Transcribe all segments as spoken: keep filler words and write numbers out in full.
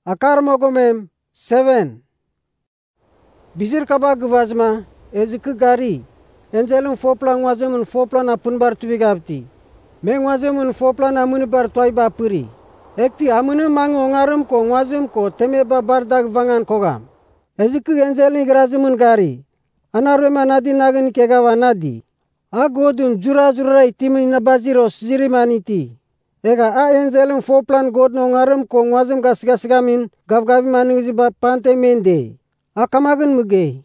Akar mogomem seven. Bizir kaba gvazma ezikı gari. Enzelun foplan wazemun foplan apun bar tubigabti. Men wazemun foplan amuni bar toy ba puri. Ekti amuni mang ongarum ko wazum ko teme ba bardag vangan kogam. Ezikı enzelin grazimun gari. Anarwema nadi nagin kegawa nadi. A godun jura jura itimin na baziro sijimaniti. Ega a enzelin foplan god no ngarum ko wazum gas gas gamin gavgavi maningizi ba pante mende. A kamagin muge.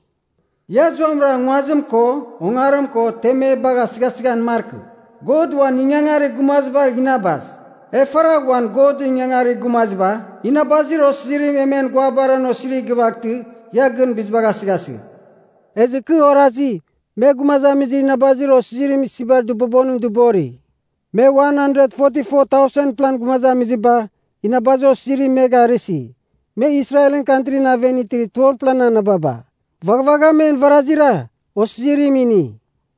Ya jomra wazum ko ongarum ko teme ba gas gas gan marku. God wan inyangare gumazba ginabas. E farag wan god inyangare gumazba. Ina baziro sijiri memen guabara no siri givakti yagun bizba gas gas. Ezikı orazi me gumaza mizi na baziro sijiri sibar dubobonum dubori. Me one hundred forty-four thousand plan gumaza miziba ina bazo siri mega resi. Me Israelin country na venitri twelve plan na baba. Vagvaga men varazira o siri mini.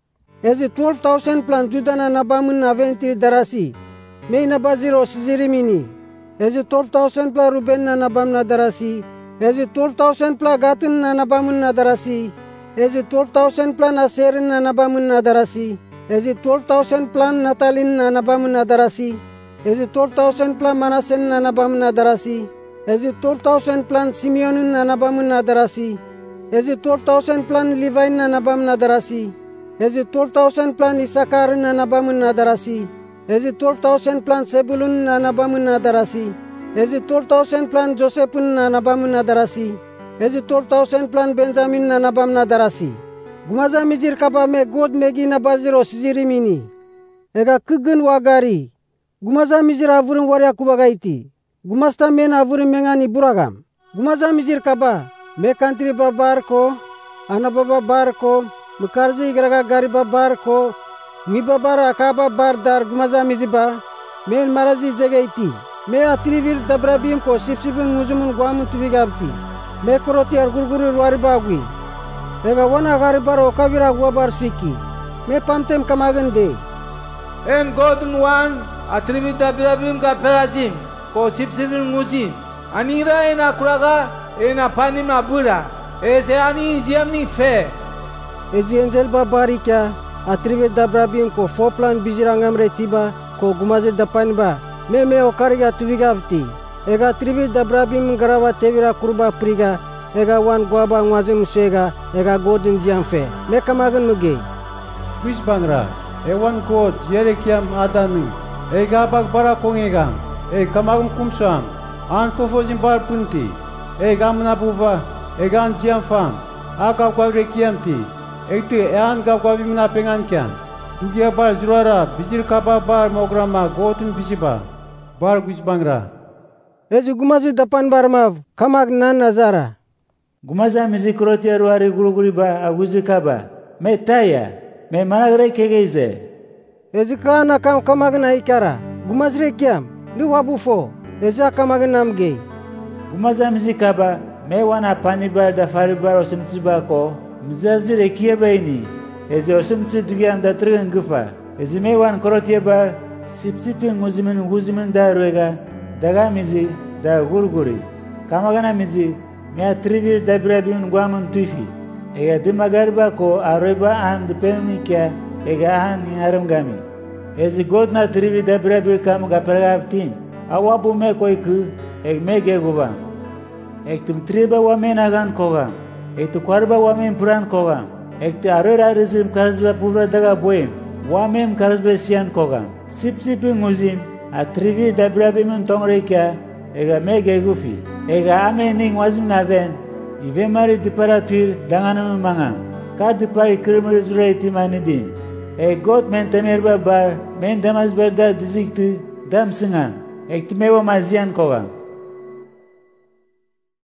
Ezi twelve thousand plan judana na bamun na venitri darasi. Me ina baziro siri mini. Ezi twelve thousand plan Ruben na nabam na darasi. Ezi twelve thousand plan Gatin na nabamun na darasi. Ezi twelve thousand plan Aserin na nabamun na darasi. Ezi twelve thousand plan Natalin na nabamun na darasi. Ezi twelve thousand plan Manasen na nabamun na darasi. Ezi twelve thousand plan Simeonin na nabamun na darasi. Ezi twelve thousand plan Levain na nabamun na darasi. Ezi twelve thousand plan Isakar na nabamun na darasi. Ezi twelve thousand plan Sebulun na nabamun na darasi. Ezi twelve thousand plan Josephun na nabamun na darasi. Ezi twelve thousand plan Benjamin na nabam na darasi. Gumaza mizir kaba me god megi na baziro sijiri mini. Ega kugun wagari. Gumaza mizir avurin warya kubagaiti. Gumasta men avurin mengani buragam. Gumaza mizir kaba me country babar ko, anababa bar ko, mukarzi igraga gari babar ko, ngibabar akaba bar dar gumaza miziba, men marazi zegaiti. Me atrivir dabrabim ko sipsipin muzumun guamun tubigabti. Me koroti argurguri wari bagui. Ega wana gari baro kavira guabar swiki. Me pantem kamagende. En godun wan atribi dabrabim ka perazim ko sipsipin muzin. Anira ena kuraga ena panim na bura. Ese ani ziamni fe. Ezi angel babari kya atribi dabrabim ko foplan bijirangam retiba ko gumazir dapan ba. Me me okariga tubigabti. Ega tribi dabrabim garawa tevira kurba priga. Ega wan guaba ngwazim swega. Ega godin jiamfe. Me kamagan muge. Which bangra? E wan god yerekiam adanu. Ega bagbara kongegam. E kamagum kumsam. An fofojim bar punti. Ega mnabuva. Ega an jiamfam. Aka kwavrekiamti. Ekte ean gavgavim na pengan kyan. Dugia bar zurara. Bijir kaba bar mograma godin bijiba. Bar which bangra? Ezi gumazi dapan barmav kamag nan nazara. Gumaza mizi kuroti aruari guruguri ba aguzi kaba. Me taya. Me managre kegeize. Ezi kana kam kamag na ikara. Gumazre kiam. Li wabufo. Ezi kamag namge. Gumaza mizi kaba. Me wana pani bar da fari bar osimtsi ba ko. Mzazire kie baini. Ezi osimtsi dugian da trigan gufa. Ezi me wan kuroti bar. Sipsipin nguzimin nguzimin da ruega. Daga mizi da gurguri. Kamagana mizi me atribir dabrabin guamun tuifi. Ega dimagarba ko areba an dipemikya ega an inaram gami. Ezi god na tribi dabrabir kam gapergaptin. Awabu me koiku eg me geguba. Eg tum triba wamen agan koga. Eg tu kwarba wamen puran koga. Eg tu arera rizim karzba pura daga boem. Wamen karzba sian koga. Sip sipi nguzim. Atrivir dabrabimun tongrekia ega mege gufi ega amening wazim naven ive mari diparatir danganam manga kar dipari kirmur zuraiti manidim e god men temerba bar men damas berda dizikti dam singan ektimewa mazian koga.